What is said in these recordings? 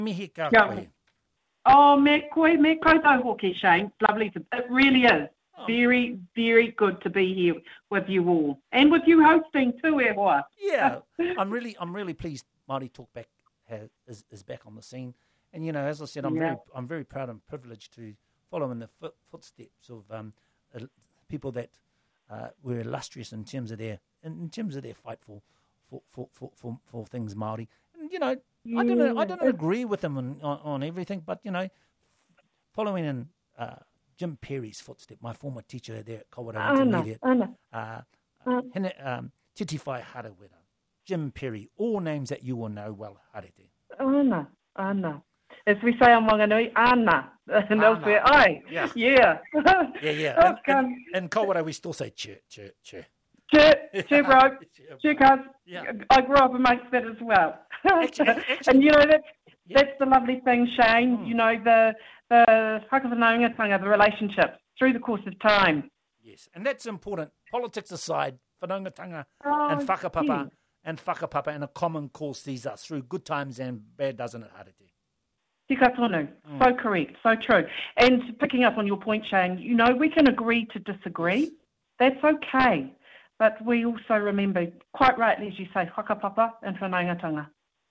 Mihi ka Yeah. koe. Oh, me koutou hoki, Shane. Lovely. It really is. Very, very good to be here with you all. And with you hosting too, e hoa. Yeah, I'm really pleased Māori Talk Back is back on the scene. And, you know, as I said, I'm very proud and privileged to follow in the footsteps of people that were illustrious in terms of their fight for things Māori. And, you know, I don't agree with them on everything, but, you know, following in Jim Perry's footstep, my former teacher there at Kawerau Intermediate, Titi Whai Harawira, Jim Perry, all names that you will know well, Harete. Ana. As we say on Wanganui, Ana. And they'll say, ai. Yeah. Yeah. Yeah. And Kawerau, we still say che. Che, bro. Che, cuz. Yeah. I grew up amongst that as well. Actually, and, you know, that's the lovely thing, Shane. You know, the whakawhanaungatanga, the relationships through the course of time. Yes, and that's important. Politics aside, whanaungatanga and whakapapa and a common cause sees us through good times and bad, doesn't it, Harete? Tika tonu. So correct, so true. And picking up on your point, Shane, you know, we can agree to disagree. Yes. That's okay. But we also remember, quite rightly, as you say, whakapapa and whanaungatanga.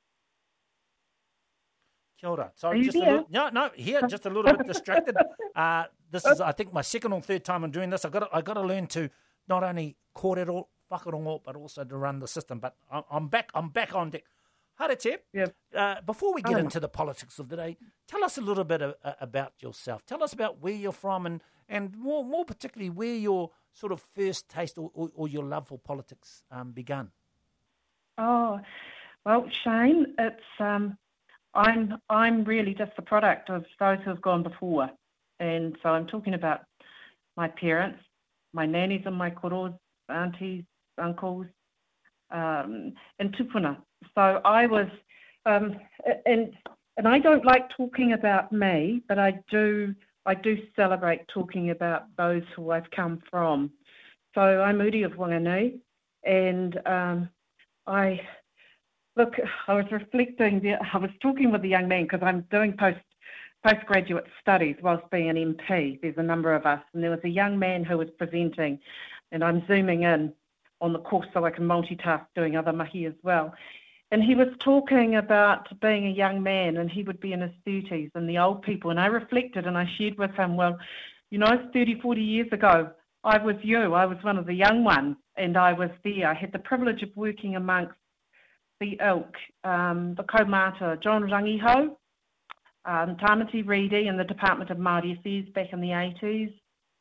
Kia ora. Sorry, just a little bit distracted. This is, I think, my second or third time I'm doing this. I got to learn to not only kōrero, whakarongo, but also to run the system. But I'm back on deck. Harete, before we get into the politics of the day, tell us a little bit about yourself. Tell us about where you're from and more particularly where your sort of first taste or your love for politics began. Oh, well, Shane, it's I'm really just the product of those who have gone before. And so I'm talking about my parents, my nannies and my koros, aunties, uncles, and tupuna. So I was, and I don't like talking about me, but I do celebrate talking about those who I've come from. So I'm Uri of Wanganui, and I was reflecting. I was talking with a young man because I'm doing postgraduate studies whilst being an MP. There's a number of us, and there was a young man who was presenting, and I'm zooming in on the course so I can multitask doing other mahi as well. And he was talking about being a young man, and he would be in his 30s, and the old people. And I reflected, and I shared with him, well, you know, 30, 40 years ago, I was you. I was one of the young ones, and I was there. I had the privilege of working amongst the ilk, the kaumata, John Rangiho, Tamati Reedy in the Department of Māori Affairs back in the 80s,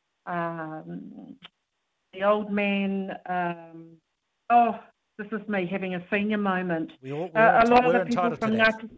the old man, this is me having a senior moment. A lot of the people from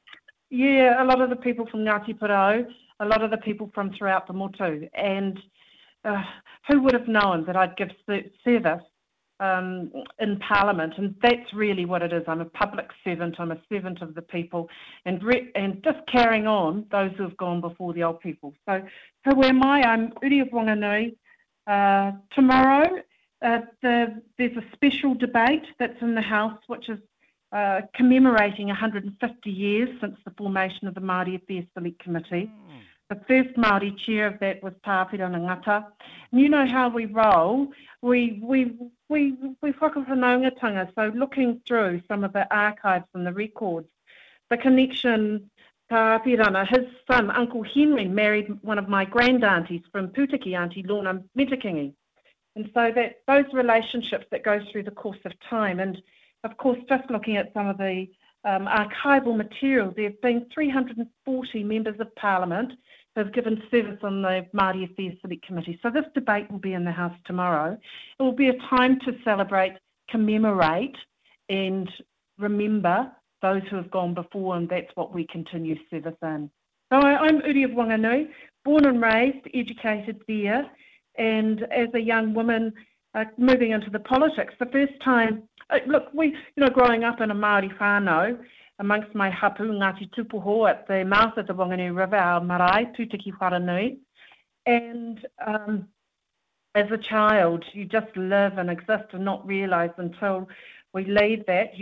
Ngāti Porou, a lot of the people from throughout the Motu, and who would have known that I'd give service in Parliament, and that's really what it is. I'm a public servant. I'm a servant of the people, and just carrying on those who have gone before the old people. So who am I? I'm Uri of Wanganui. Tomorrow, there's a special debate that's in the House, which is commemorating 150 years since the formation of the Māori Affairs Select Committee. The first Māori chair of that was Tāwhira Ngata. And you know how we roll. We whakawhanaungatanga, so looking through some of the archives and the records, the connection, Tāwhirana, his son, Uncle Henry, married one of my grand-aunties from Putiki, Auntie Lorna Metakingi. And so that those relationships that go through the course of time. And, of course, just looking at some of the archival material, there have been 340 members of Parliament who have given service on the Māori Affairs Select Committee. So this debate will be in the House tomorrow. It will be a time to celebrate, commemorate, and remember those who have gone before, and that's what we continue service in. So I'm Uri of Wanganui, born and raised, educated there, and as a young woman moving into the politics, the first time, growing up in a Māori whānau, amongst my hapu, Ngāti Tupuho, at the mouth of the Wanganui River, our marae, Pūtiki Wharanui. And as a child, you just live and exist and not realise until we leave that.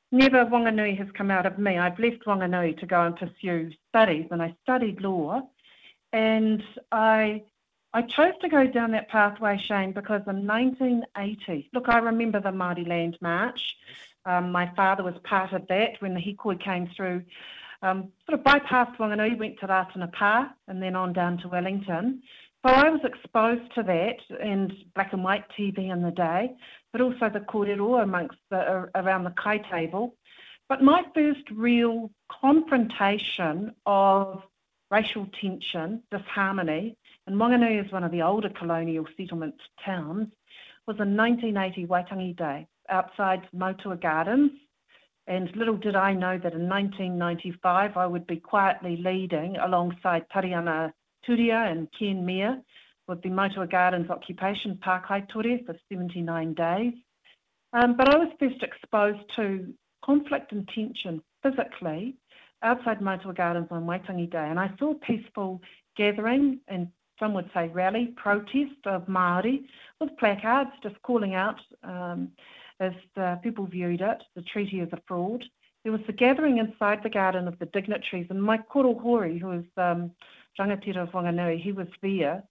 never Wanganui has come out of me. I've left Wanganui to go and pursue studies, and I studied law. And I chose to go down that pathway, Shane, because in 1980, look, I remember the Māori Land March. My father was part of that when the Hikoi came through, sort of bypassed Wanganui, went to Ratanapa and then on down to Wellington. So I was exposed to that and black and white TV in the day, but also the kōrero around the kai table. But my first real confrontation of racial tension, disharmony, and Wanganui is one of the older colonial settlement towns, was in 1980 Waitangi Day outside Motua Gardens. And little did I know that in 1995 I would be quietly leading alongside Tariana Turia and Ken Meir with the Motua Gardens Occupation Park Haitore for 79 days. But I was first exposed to conflict and tension physically outside Motua Gardens on Waitangi Day. And I saw a peaceful gathering, and some would say rally, protest of Māori with placards just calling out, as people viewed it, the treaty as a fraud. There was the gathering inside the garden of the dignitaries, and my koro hori, who was rangatira of Wanganui, he was there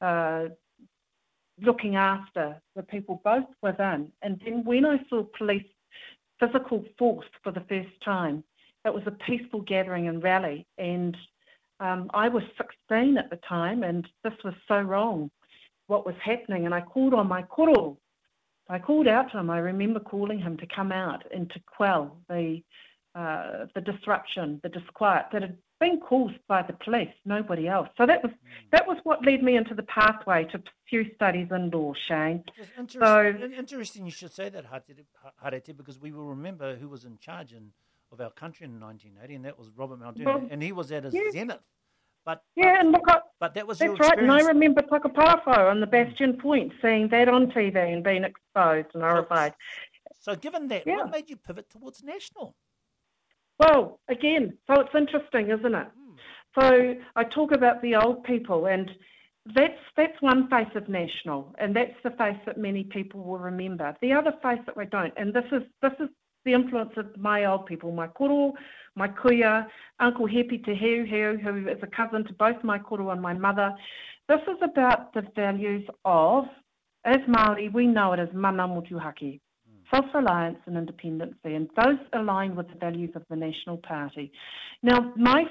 looking after the people both within. And then when I saw police physical force for the first time, it was a peaceful gathering and rally. And I was 16 at the time, and this was so wrong, what was happening. And I called on my koro. I called out to him. I remember calling him to come out and to quell the disruption, the disquiet that had been caused by the police, nobody else. So that was what led me into the pathway to pursue studies in law, Shane. Interesting you should say that, Harete, because we will remember who was in charge of our country in 1980, and that was Robert Muldoon, and he was at his zenith. But that was your experience. That's right, and I remember Takapawhao on the Bastion Point, seeing that on TV and being exposed and horrified. So given that, what made you pivot towards national? Well, again, so it's interesting, isn't it? So I talk about the old people, and that's one face of national, and that's the face that many people will remember. The other face that we don't, and this is the influence of my old people, my koro, my kuia, Uncle Hepi Te Heu, who is a cousin to both my koro and my mother. This is about the values of, as Māori, we know it as mana motuhake, self-reliance and independency, and those align with the values of the National Party. Now, my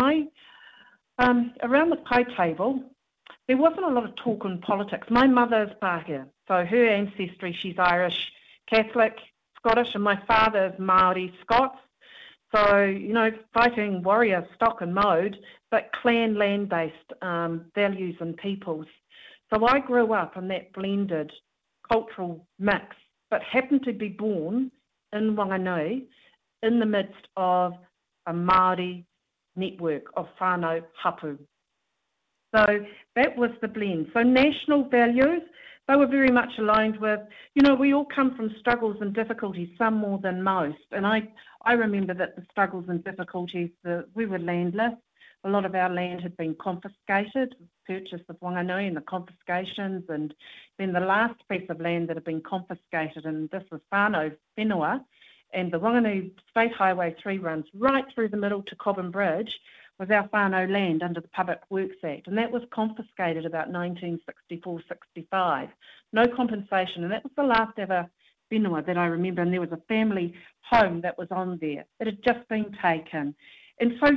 around the pie table, there wasn't a lot of talk on politics. My mother is Pākehā, so her ancestry, she's Irish, Catholic, Scottish, and my father is Māori, Scots. So, fighting warrior stock and mode, but clan land-based values and peoples. So I grew up in that blended cultural mix, but happened to be born in Wanganui in the midst of a Māori network of whānau hapu. So that was the blend. So national values, they were very much aligned with, we all come from struggles and difficulties, some more than most. And I remember that the struggles and difficulties, we were landless. A lot of our land had been confiscated, purchase of Wanganui and the confiscations, and then the last piece of land that had been confiscated, and this was whānau whenua, and the Wanganui State Highway 3 runs right through the middle to Cobham Bridge, was our whānau land under the Public Works Act, and that was confiscated about 1964-65. No compensation, and that was the last ever whenua that I remember, and there was a family home that was on there. It had just been taken. And so,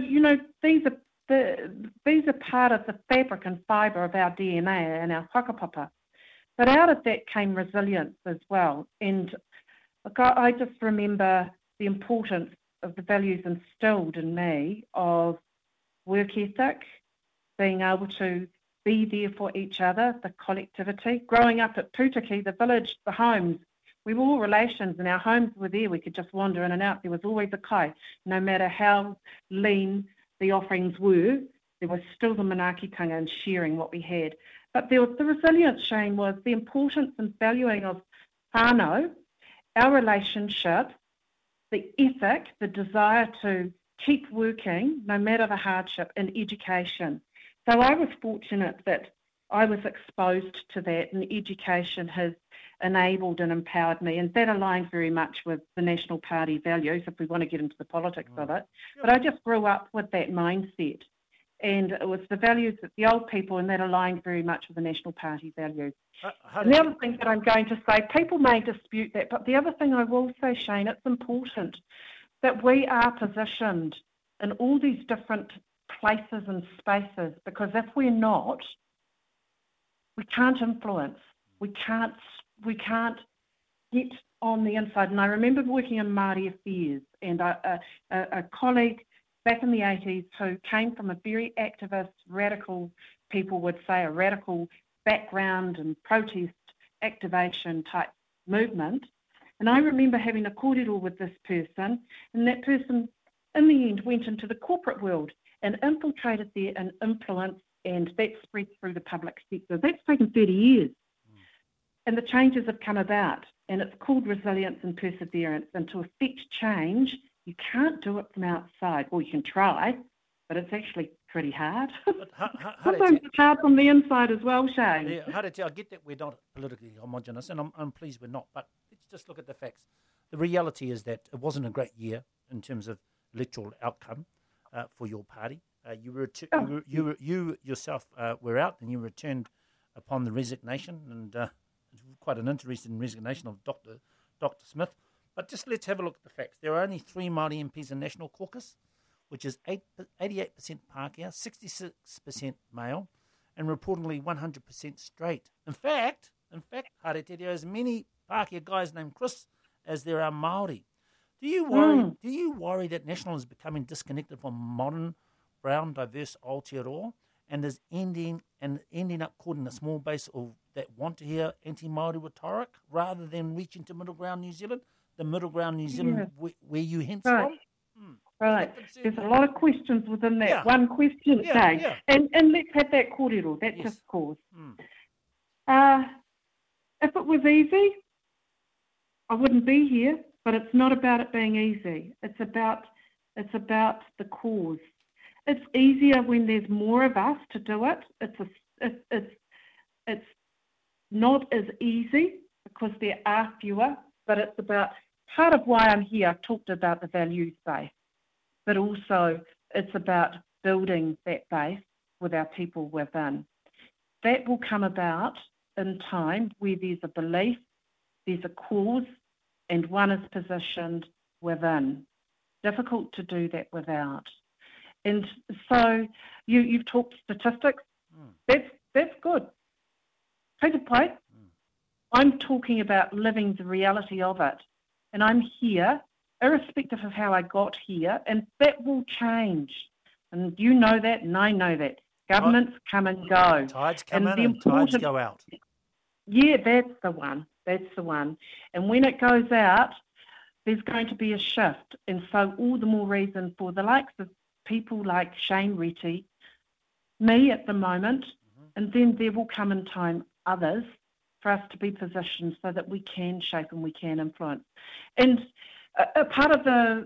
these are part of the fabric and fibre of our DNA and our whakapapa. But out of that came resilience as well. And I just remember the importance of the values instilled in me of work ethic, being able to be there for each other, the collectivity. Growing up at Putaki, the village, the homes, we were all relations and our homes were there. We could just wander in and out. There was always a kai. No matter how lean the offerings were, there was still the manaakitanga and sharing what we had. But there was the resilience, Shane, was the importance and valuing of whānau, our relationship, the ethic, the desire to keep working no matter the hardship, in education. So I was fortunate that I was exposed to that, and education has enabled and empowered me, and that aligns very much with the National Party values, if we want to get into the politics of it. But I just grew up with that mindset, and it was the values of the old people, and that aligned very much with the National Party values. And the other thing that I'm going to say, people may dispute that, but the other thing I will say, Shane, it's important that we are positioned in all these different places and spaces, because if we're not, we can't influence. We can't get on the inside. And I remember working in Māori affairs, and a colleague back in the 80s who came from a very activist, radical, people would say a radical background and protest activation type movement. And I remember having a kōrero with this person, and that person in the end went into the corporate world and infiltrated there and influenced, and that spread through the public sector. That's taken 30 years. And the changes have come about, and it's called resilience and perseverance. And to affect change, you can't do it from outside. Well, you can try, but it's actually pretty hard. Sometimes it's hard from the inside as well, Shane. Yeah, I get that we're not politically homogenous, and I'm pleased we're not, but let's just look at the facts. The reality is that it wasn't a great year in terms of electoral outcome for your party. You yourself were out, and you returned upon the resignation, and quite an interesting resignation of Dr. Smith. But just let's have a look at the facts. There are only 3 Māori MPs in National Caucus, which is 88% Pākehā, 66% male, and reportedly 100% straight. In fact, Haere, there are as many Pākehā guys named Chris as there are Māori. Do you worry that National is becoming disconnected from modern, brown, diverse Aotearoa, and is ending up causing a small base of that want to hear anti-Māori rhetoric rather than reaching to middle ground New Zealand, the middle ground New Zealand where you hence from? Right. There's a lot of questions within that one question, Dave. Yeah. And let's have that kōrero, that discourse. If it was easy, I wouldn't be here, but it's not about it being easy. It's about the cause. It's easier when there's more of us to do it. It's not as easy because there are fewer, but it's about part of why I'm here. I've talked about the values base, but also it's about building that base with our people within. That will come about in time where there's a belief, there's a cause, and one is positioned within. Difficult to do that without. And so you've talked statistics. That's good. Take a point. I'm talking about living the reality of it. And I'm here, irrespective of how I got here, and that will change. And you know that, and I know that. Governments come and go. Tides come in and tides go out. Yeah, that's the one. And when it goes out, there's going to be a shift. And so all the more reason for the likes of people like Shane Reti, me at the moment, and then there will come in time others for us to be positioned so that we can shape and we can influence. And a part of the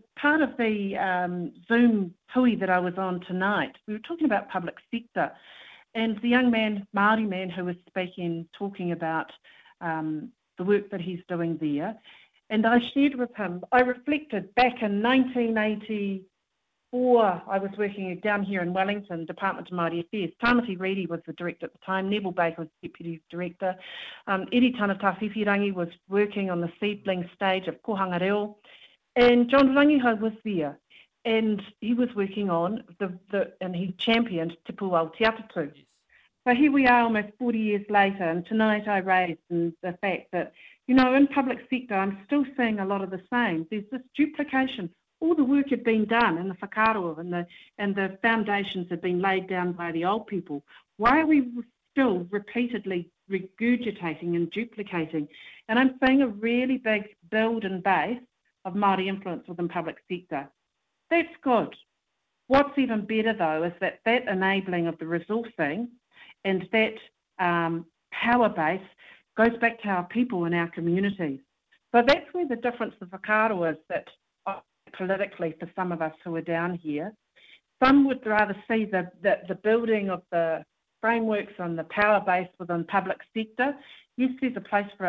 Zoom hui that I was on tonight, we were talking about public sector, and the young man, Māori man, who was speaking, talking about the work that he's doing there, and I shared with him, I reflected back in 1984, I was working down here in Wellington, Department of Māori Affairs. Tamati Reedy was the director at the time, Neville Baker was deputy director, Eri Tanatawhiwhirangi was working on the seedling stage of Kohanga Reo, and John Rangiho was there, and he was working on and he championed Te Pū Aotearoa. Yes. So here we are almost 40 years later, and tonight I raised the fact that, in public sector, I'm still seeing a lot of the same. There's this duplication. All the work had been done in the whakaaro and the foundations had been laid down by the old people. Why are we still repeatedly regurgitating and duplicating? And I'm seeing a really big build and base of Māori influence within public sector. That's good. What's even better, though, is that enabling of the resourcing and that power base goes back to our people and our communities. So that's where the difference of whakaaro is, that politically for some of us who are down here, some would rather see the building of the frameworks and the power base within public sector. Yes, there's a place for it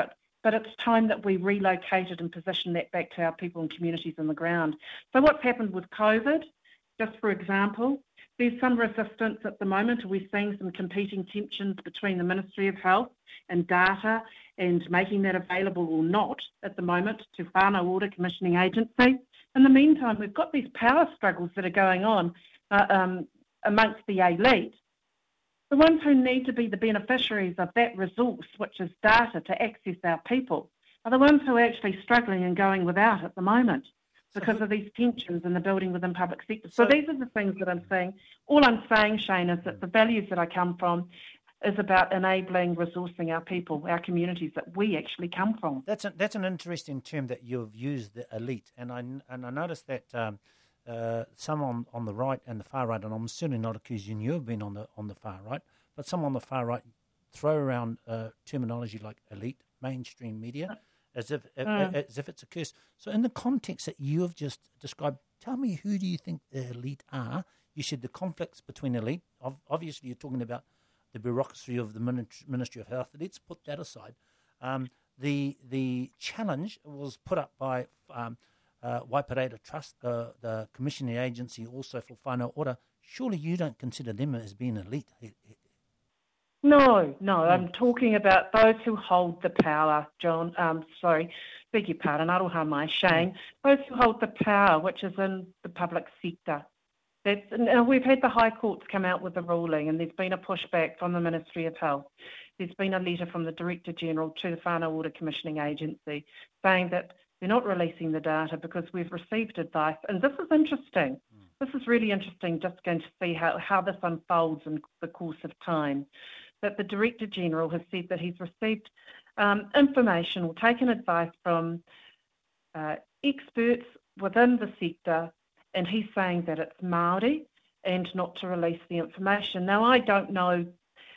but it's time that we relocated and positioned that back to our people and communities on the ground. So what's happened with COVID, just for example, there's some resistance at the moment. We're seeing some competing tensions between the Ministry of Health and data and making that available or not at the moment to Whānau Ora Commissioning Agency. In the meantime, we've got these power struggles that are going on amongst the elite. The ones who need to be the beneficiaries of that resource, which is data to access our people, are the ones who are actually struggling and going without at the moment because of these tensions in the building within public sector. So these are the things that I'm saying. All I'm saying, Shane, is that the values that I come from is about enabling, resourcing our people, our communities that we actually come from. That's an interesting term that you've used, the elite, and I noticed that some on the right and the far right, and I'm certainly not accusing you of being on the far right, but some on the far right throw around terminology like elite, mainstream media, as if it's a curse. So in the context that you have just described, tell me, who do you think the elite are? You said the conflicts between elite. Obviously, you're talking about the bureaucracy of the Ministry of Health. Let's put that aside. The challenge was put up by Waipareira Trust, the commissioning agency also for Whānau Ora. Surely you don't consider them as being elite? No, I'm talking about those who hold the power, John. Beg your pardon, aroha mai, Shane. Those who hold the power, which is in the public sector. We've had the High Courts come out with a ruling, and there's been a pushback from the Ministry of Health. There's been a letter from the Director General to the Whānau Ora Commissioning Agency saying that they're not releasing the data because we've received advice. And this is interesting. This is really interesting, just going to see how this unfolds in the course of time. That the Director General has said that he's received information or taken advice from experts within the sector, and he's saying that it's Māori and not to release the information. Now, I don't know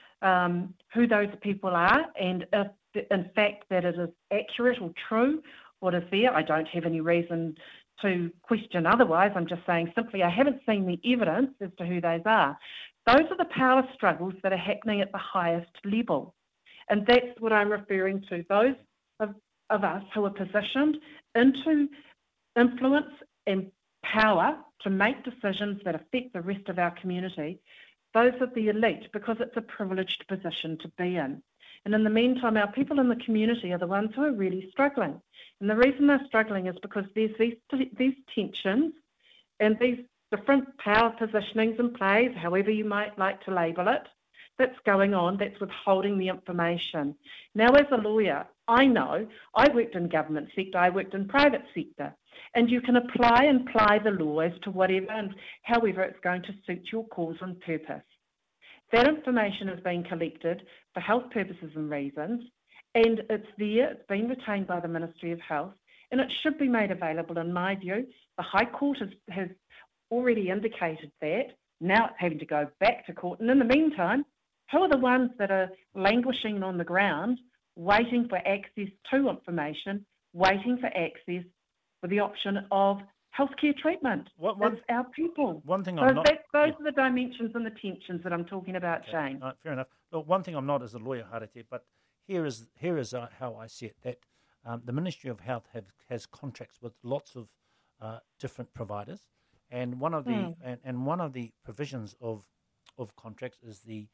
who those people are, and if, in fact, that it is accurate or true, what is there. I don't have any reason to question otherwise. I'm just saying simply I haven't seen the evidence as to who those are. Those are the power struggles that are happening at the highest level. And that's what I'm referring to. Those of us who are positioned into influence and power to make decisions that affect the rest of our community, those are the elite, because it's a privileged position to be in. And in the meantime, our people in the community are the ones who are really struggling. And the reason they're struggling is because there's these tensions and these different power positionings and plays, however you might like to label it, that's going on, that's withholding the information. Now, as a lawyer, I know I worked in government sector, I worked in private sector, and you can apply and ply the law as to whatever and however it's going to suit your cause and purpose. That information is being collected for health purposes and reasons, and it's there, it's been retained by the Ministry of Health, and it should be made available, in my view. The High Court has already indicated that. Now it's having to go back to court, and in the meantime, who are the ones that are languishing on the ground, waiting for access to information, waiting for access for the option of healthcare treatment? It's our people. One thing those are the dimensions and the tensions that I'm talking about, okay. Shane. Fair enough. Look, one thing I'm not as a lawyer, Harete, but here is how I see it, that the Ministry of Health has contracts with lots of different providers, and one of the one of the provisions of contracts is the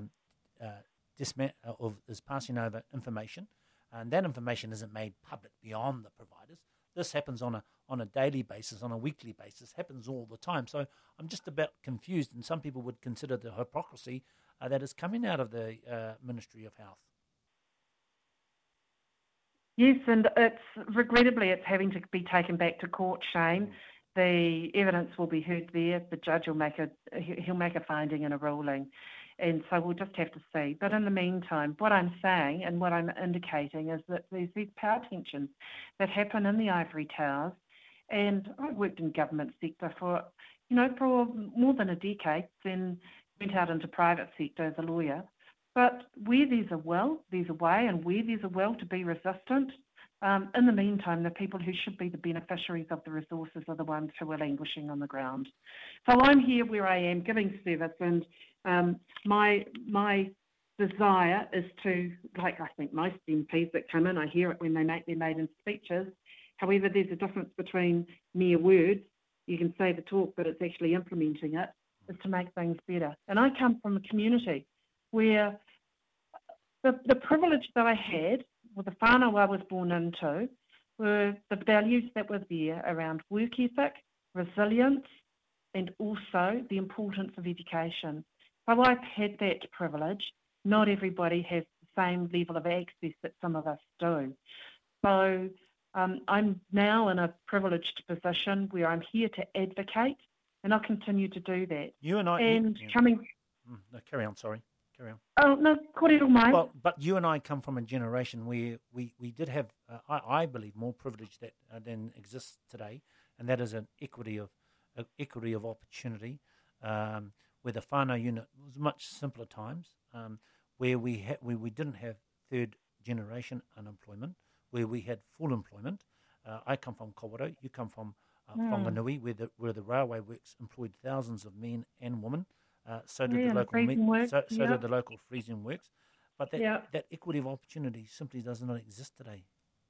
is passing over information, and that information isn't made public beyond the providers. This happens on a daily basis, on a weekly basis, happens all the time. So I'm just about confused, and some people would consider the hypocrisy that is coming out of the Ministry of Health. Yes, and regrettably it's having to be taken back to court, Shane. The evidence will be heard there. The judge will make a finding and a ruling. And so we'll just have to see. But in the meantime, what I'm saying and what I'm indicating is that there's these power tensions that happen in the ivory towers. And I worked in government sector for more than a decade, then went out into private sector as a lawyer. But where there's a will, there's a way, and where there's a will to be resistant, in the meantime, the people who should be the beneficiaries of the resources are the ones who are languishing on the ground. So I'm here where I am, giving service, and my desire is to, like I think most MPs that come in, I hear it when they make their maiden speeches. However, there's a difference between mere words. You can say the talk, but it's actually implementing it, is to make things better. And I come from a community where the privilege that I had with the whānau I was born into were the values that were there around work ethic, resilience, and also the importance of education. So I've had that privilege. Not everybody has the same level of access that some of us do. So I'm now in a privileged position where I'm here to advocate, and I'll continue to do that. You and I... No, carry on, sorry. Carry on. Oh, no, kōrero mai. Well, but you and I come from a generation where we did have, I believe, more privilege than exists today, and that is an equity of opportunity, where the whānau unit was much simpler times, where we didn't have third generation unemployment, where we had full employment. I come from Kawerau, you come from Whanganui, where the railway works employed thousands of men and women. So did the local freezing works, but that equity of opportunity simply does not exist today.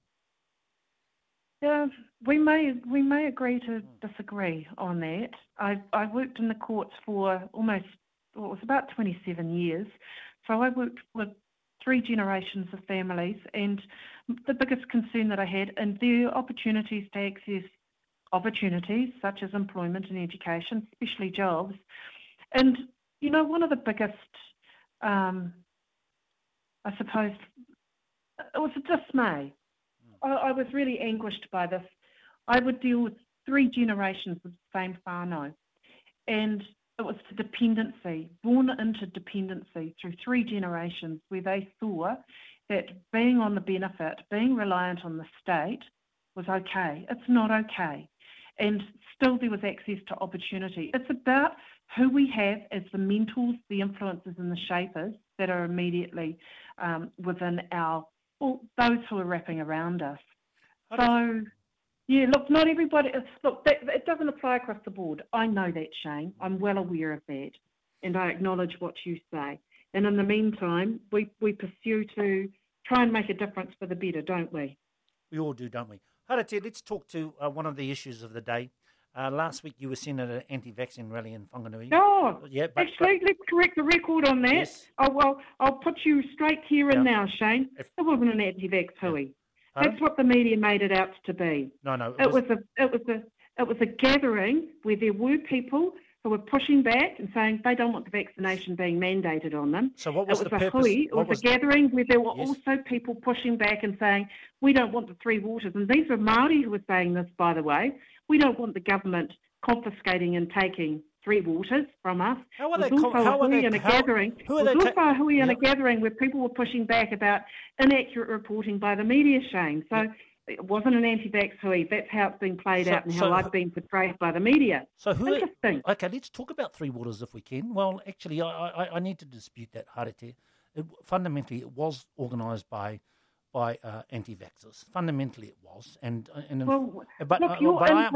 Yeah, we may agree to disagree on that. I worked in the courts for it was about 27 years. So I worked with 3 generations of families, and the biggest concern that I had, and their opportunities to access opportunities such as employment and education, especially jobs. And, one of the biggest, I suppose, it was a dismay. I was really anguished by this. I would deal with 3 generations of the same whānau, and it was the dependency, born into dependency through 3 generations, where they saw that being on the benefit, being reliant on the state was okay. It's not okay. And still there was access to opportunity. It's about who we have as the mentors, the influencers and the shapers that are immediately within those who are wrapping around us. So, yeah, look, not everybody, it doesn't apply across the board. I know that, Shane. I'm well aware of that. And I acknowledge what you say. And in the meantime, we pursue to try and make a difference for the better, don't we? We all do, don't we? Harete, let's talk to one of the issues of the day. Last week you were seen at an anti-vaccine rally in Whanganui. Oh, yeah, let's correct the record on that. Yes. I'll put you straight here and now, Shane. It wasn't an anti-vax hui. That's what the media made it out to be. No. It was a gathering where there were people who were pushing back and saying they don't want the vaccination being mandated on them. So what was the purpose? It was a gathering where there were also people pushing back and saying we don't want the 3 waters. And these were Māori who were saying this, by the way. We don't want the government confiscating and taking 3 waters from us. How are they? Who are they? Also a hui in a gathering where people were pushing back about inaccurate reporting by the media, Shane. So it wasn't an anti-vax hui. That's how it's been played out and how I've been portrayed by the media. So interesting. Okay, let's talk about 3 waters if we can. Well, actually, I need to dispute that, Harete. Fundamentally, it was organised by anti-vaxxers. Fundamentally, it was, your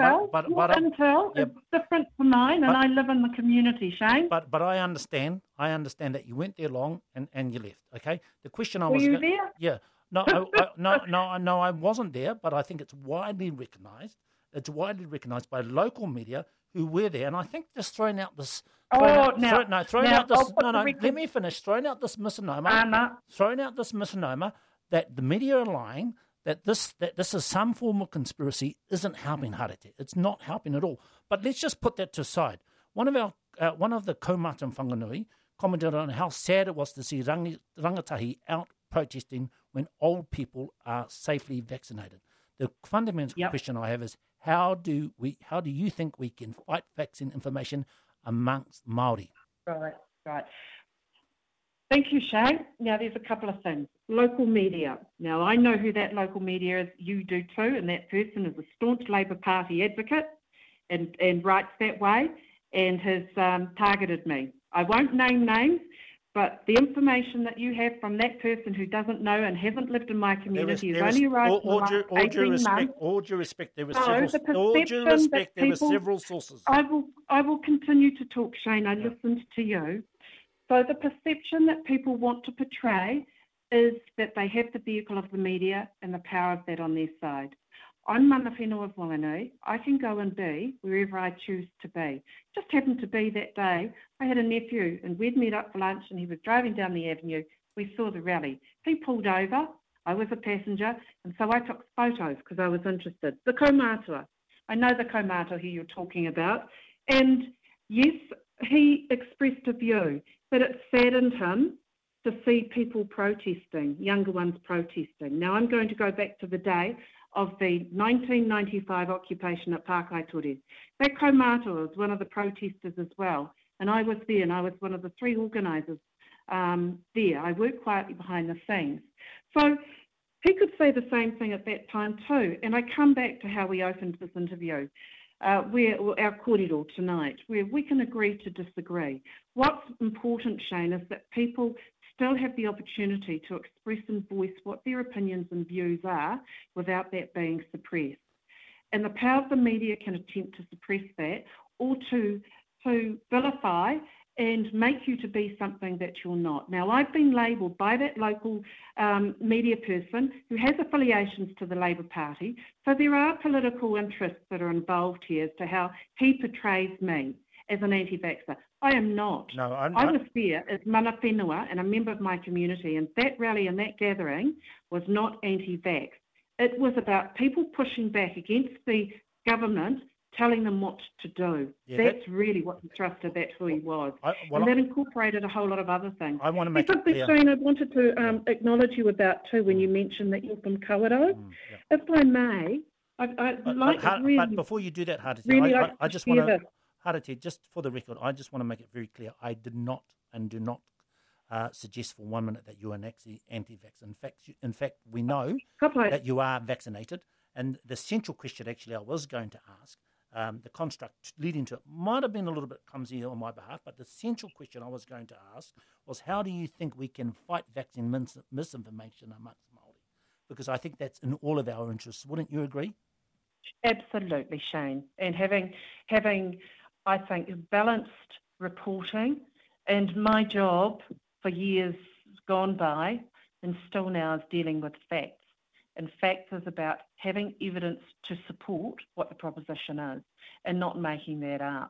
intel is different to mine, and I live in the community, Shane. But I understand that you went there long and you left. Okay, the question Were you there? Yeah, no, I wasn't there, but I think it's widely recognised. It's widely recognised by local media who were there, and I think just throwing out this. Let me finish. Throwing out this misnomer. That the media are lying, that this is some form of conspiracy, isn't helping Harete. It's not helping at all. But let's just put that to the side. One of the kaumata in Whanganui commented on how sad it was to see rangatahi out protesting when old people are safely vaccinated. The fundamental question I have is how do you think we can fight vaccine information amongst Māori? Right. Thank you, Shane. Now, there's a couple of things. Local media. Now, I know who that local media is. You do too, and that person is a staunch Labour Party advocate and writes that way and has targeted me. I won't name names, but the information that you have from that person who doesn't know and hasn't lived in my community has only arrived in the last 18 months. All due respect, there were several sources. I will continue to talk, Shane. I listened to you. So the perception that people want to portray is that they have the vehicle of the media and the power of that on their side. I'm mana whenua of Whanganui. I can go and be wherever I choose to be. Just happened to be that day, I had a nephew and we'd met up for lunch and he was driving down the avenue. We saw the rally. He pulled over. I was a passenger, and so I took photos because I was interested. The kaumātua. I know the kaumātua who you're talking about. And yes, he expressed a view that it saddened him to see people protesting, younger ones protesting. Now, I'm going to go back to the day of the 1995 occupation at Pākaitori. That kaumātua was one of the protesters as well, and I was there, and I was one of the 3 organisers there. I worked quietly behind the scenes. So he could say the same thing at that time too. And I come back to how we opened this interview, where our kōrero tonight, where we can agree to disagree. What's important, Shane, is that people still have the opportunity to express and voice what their opinions and views are without that being suppressed. And the power of the media can attempt to suppress that or to vilify and make you to be something that you're not. Now, I've been labelled by that local media person who has affiliations to the Labour Party, so there are political interests that are involved here as to how he portrays me as an anti-vaxxer. I am not. No, I was there as mana whenua and a member of my community, and that rally and that gathering was not anti-vax. It was about people pushing back against the government, telling them what to do. Yeah, that's really what the thrust of that hui was. And that incorporated a whole lot of other things. I want to make it clear. Shane, I wanted to acknowledge you about too when you mentioned that you're from Kawerau. If I may, but before you do that, Harati, really I just want to, Harati, just for the record, I just want to make it very clear. I did not and do not suggest for 1 minute that you are an anti-vax. In fact, we know that you are vaccinated. And the central question actually I was going to ask, the construct leading to it might have been a little bit clumsy on my behalf, but the central question I was going to ask was, how do you think we can fight vaccine misinformation amongst Māori? Because I think that's in all of our interests. Wouldn't you agree? Absolutely, Shane. And having I think, balanced reporting, and my job for years gone by and still now is dealing with facts. And facts is about having evidence to support what the proposition is and not making that up.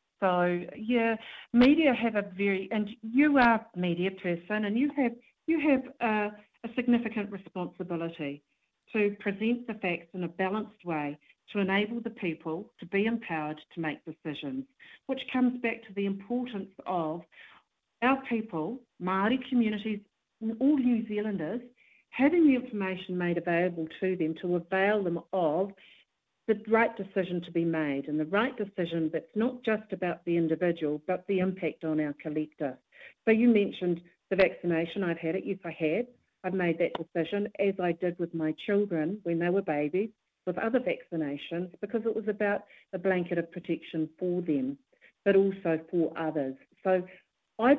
So, yeah, media have and you are a media person, and you have a significant responsibility to present the facts in a balanced way to enable the people to be empowered to make decisions, which comes back to the importance of our people, Māori communities, and all New Zealanders, having the information made available to them to avail them of the right decision to be made, and the right decision that's not just about the individual, but the impact on our collective. So you mentioned the vaccination. I've had it. Yes, I have. I've made that decision, as I did with my children when they were babies, with other vaccinations, because it was about a blanket of protection for them, but also for others. So I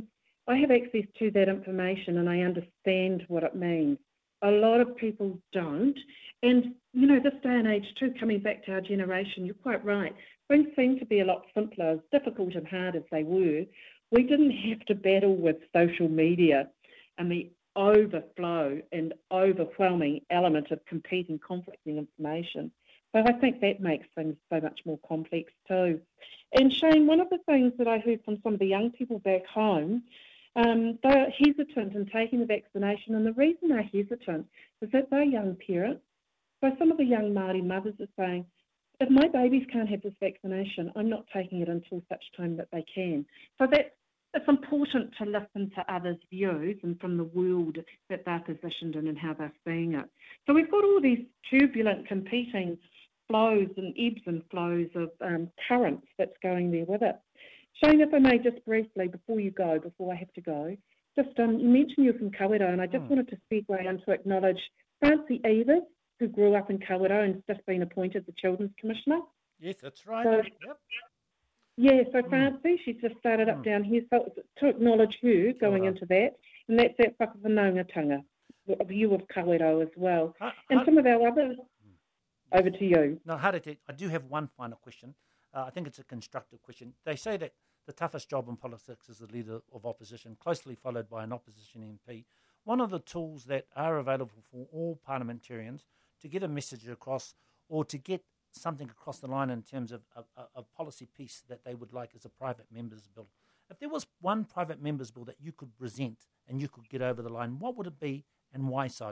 have access to that information, and I understand what it means. A lot of people don't. And, you know, this day and age too, coming back to our generation, you're quite right. Things seem to be a lot simpler, as difficult and hard as they were. We didn't have to battle with social media and the overflow and overwhelming element of competing, conflicting information. So I think that makes things so much more complex too. And Shane, one of the things that I heard from some of the young people back home, they're hesitant in taking the vaccination, and the reason they're hesitant is that they're young parents. So some of the young Māori mothers are saying, if my babies can't have this vaccination, I'm not taking it until such time that they can. So it's important to listen to others' views and from the world that they're positioned in and how they're seeing it. So we've got all these turbulent, competing flows and ebbs and flows of currents that's going there with it. Shane, if I may just briefly, before I have to go, just you mentioned you're from Kawerau, and I just wanted to segue in to acknowledge Francie Evers, who grew up in Kawerau and has just been appointed the Children's Commissioner. Yes, that's right. So, yep. Yeah, so Francie, she's just started up down here, so to acknowledge her going into that, and that's that whakawhanaungatanga, a view of Kawerau as well. And some of our others, over to you. No, Harete, I do have one final question. I think it's a constructive question. They say that the toughest job in politics is the leader of opposition, closely followed by an opposition MP. One of the tools that are available for all parliamentarians to get a message across or to get something across the line in terms of a policy piece that they would like as a private member's bill. If there was one private member's bill that you could present and you could get over the line, what would it be and why so?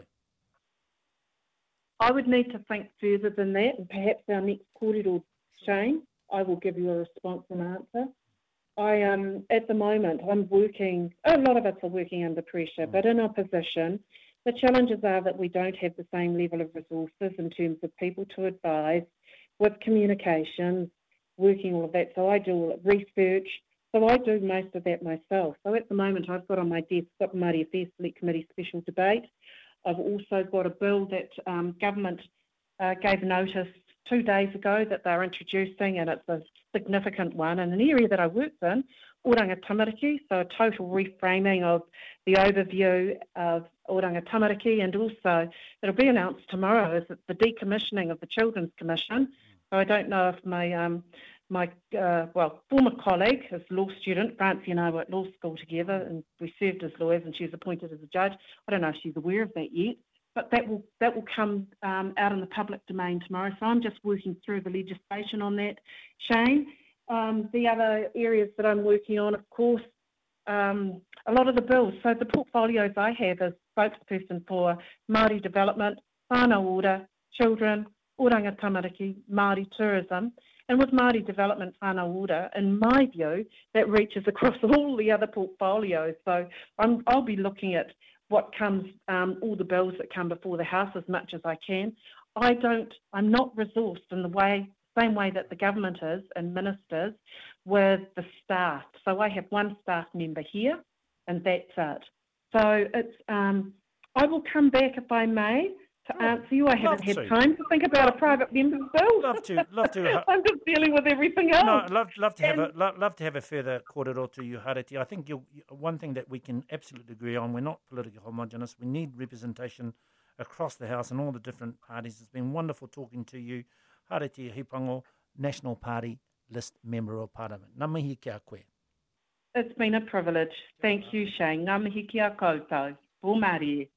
I would need to think further than that, and perhaps our next kōrero, Shane, I will give you a response and answer. At the moment, I'm working, a lot of us are working under pressure, but in opposition, the challenges are that we don't have the same level of resources in terms of people to advise, with communications, working all of that. So I do all research. So I do most of that myself. So at the moment, I've got on my desk, got the Māori Affairs Select Committee special debate. I've also got a bill that government gave notice 2 days ago that they're introducing, and it's a significant one in an area that I worked in, Oranga Tamariki, so a total reframing of the overview of Oranga Tamariki, and also it'll be announced tomorrow is the decommissioning of the Children's Commission. So I don't know if my former colleague, his law student, Francie and I were at law school together, and we served as lawyers, and she was appointed as a judge. I don't know if she's aware of that yet, but that will come out in the public domain tomorrow. So I'm just working through the legislation on that, Shane. The other areas that I'm working on, of course, a lot of the bills. So the portfolios I have as spokesperson for Māori development, whānau ora, children, Oranga Tamariki, Māori tourism. And with Māori development, whānau ora, in my view, that reaches across all the other portfolios. So I'll be looking at what comes, all the bills that come before the House as much as I can. I'm not resourced in the same way that the government is and ministers with the staff. So I have one staff member here, and that's it. So it's I will come back if I may to answer you. I haven't had time to think about a private member's bill. Love to. I'm just dealing with everything else. No, love to have a further kōrero to you, Hareti. I think one thing that we can absolutely agree on, we're not politically homogenous. We need representation across the House and all the different parties. It's been wonderful talking to you, Hareti Hipango, National Party List Member of Parliament. Ngā mihi kia koe. It's been a privilege. Thank you, Shane. Ngā mihi kia koutou. Pō Māori.